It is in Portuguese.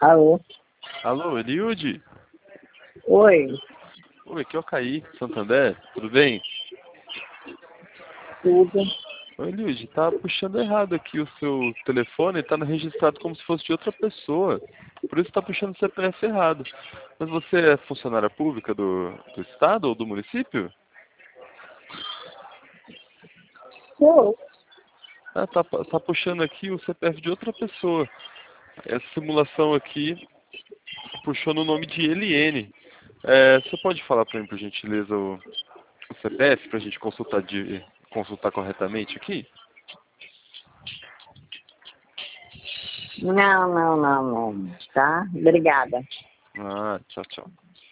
Alô? Alô, Eliude? Oi, Oi, aqui é o Kaique, Santander, tudo bem? tudo. Oi, Eliude, tá puxando errado aqui o seu telefone, tá registrado como se fosse de outra pessoa. Por isso tá puxando o CPF errado. Mas você é funcionária pública do estado ou do município? Sou. Ah, tá puxando aqui o CPF de outra pessoa. Essa simulação aqui puxou no nome de Eliene. Você pode falar para mim, por gentileza, o CPF para a gente consultar corretamente aqui? Não, não, não, não. Tá? Obrigada. Ah, tchau, tchau.